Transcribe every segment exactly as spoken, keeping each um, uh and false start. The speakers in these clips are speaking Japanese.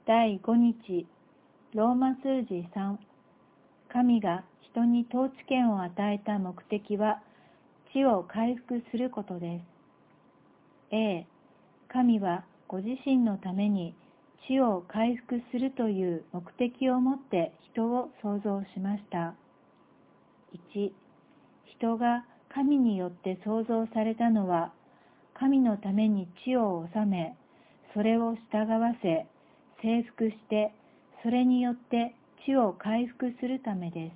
だいごにち、ローマ数字さん。神が人に統治権を与えた目的は、地を回復することです。A、神はご自身のために地を回復するという目的をもって人を創造しました。いち、人が神によって創造されたのは、神のために地を治め、それを従わせ、征服して、それによって地を回復するためです。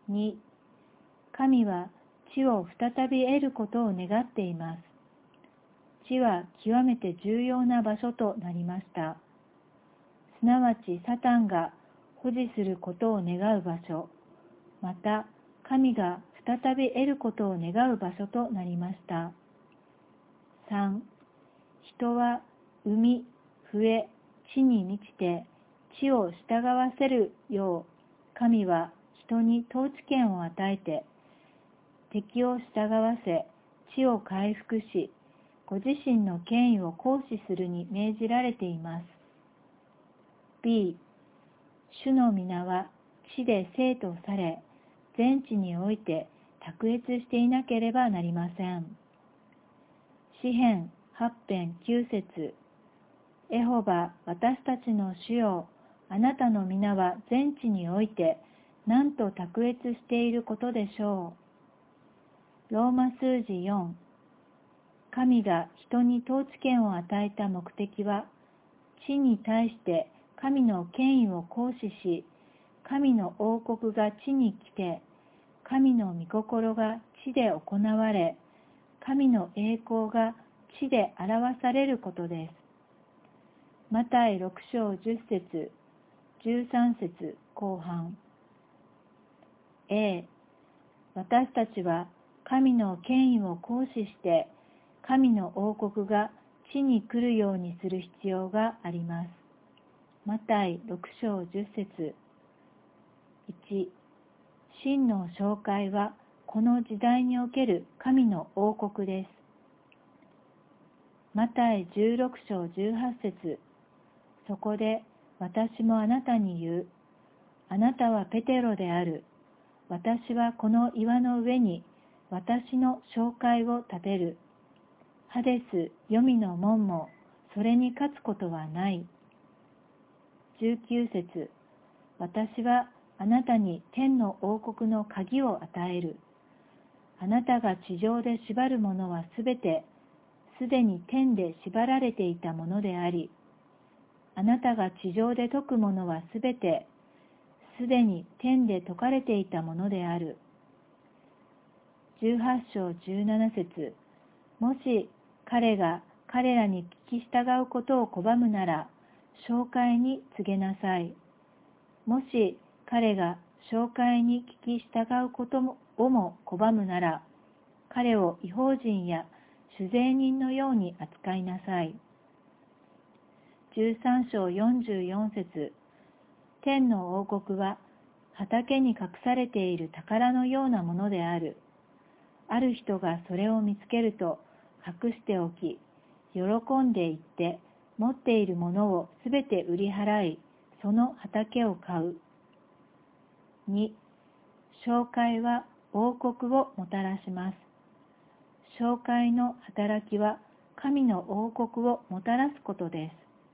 に、神は地を再び得ることを願っています。地は極めて重要な場所となりました。すなわちサタンが保持することを願う場所、また神が再び得ることを願う場所となりました。さん、人は海、笛、地に満ちて地を従わせるよう、神は人に統治権を与えて、敵を従わせ、地を回復し、ご自身の権威を行使するに命じられています。B、主の皆は地で生とされ、全地において卓越していなければなりません。詩編はち編きゅう節。エホバ、私たちの主よ、あなたの皆は全地において、なんと卓越していることでしょう。ローマ数字よん。神が人に統治権を与えた目的は、地に対して神の権威を行使し、神の王国が地に来て、神の御心が地で行われ、神の栄光が地で表されることです。マタイろく章じゅっ節、じゅうさん節後半。A、私たちは神の権威を行使して、神の王国が地に来るようにする必要があります。マタイろく章じゅっ節。いち、真の紹介はこの時代における神の王国です。マタイじゅうろく章じゅうはち節。そこで私もあなたに言う。あなたはペテロである。私はこの岩の上に私の紹介を立てる。ハデス、黄泉の門もそれに勝つことはない。じゅうきゅう節。私はあなたに天の王国の鍵を与える。あなたが地上で縛るものはすべて、すでに天で縛られていたものであり、あなたが地上で解くものはすべて、すでに天で解かれていたものである。じゅうはち章じゅうなな節。もし彼が彼らに聞き従うことを拒むなら、紹介に告げなさい。もし彼が紹介に聞き従うことをも拒むなら、彼を異邦人や酒税人のように扱いなさい。じゅうさん章よんじゅうよん節。天の王国は畑に隠されている宝のようなものである。ある人がそれを見つけると隠しておき、喜んでいって持っているものをすべて売り払い、その畑を買う。に、紹介は王国をもたらします。紹介の働きは神の王国をもたらすことです。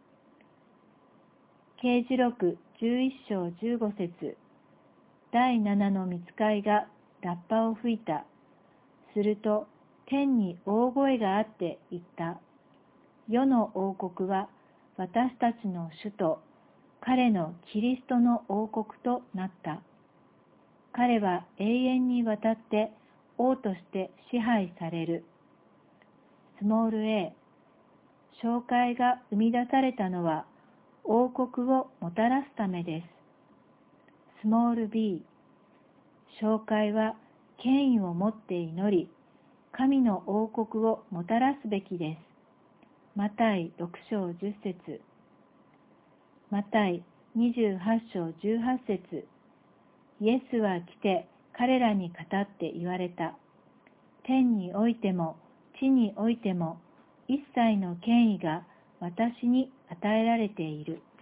啓示録じゅういち章じゅうご節。第七の御使いがラッパを吹いた。すると天に大声があって言った。世の王国は私たちの主と彼のキリストの王国となった。彼は永遠にわたって王として支配される。スモール a、紹介が生み出されたのは王国をもたらすためです。スモール b、紹介は権威を持って祈り、神の王国をもたらすべきです。マタイろく章じゅっ節。マタイにじゅうはち章じゅうはち節。イエスは来て彼らに語って言われた。天においても地においても一切の権威が私に与えられている。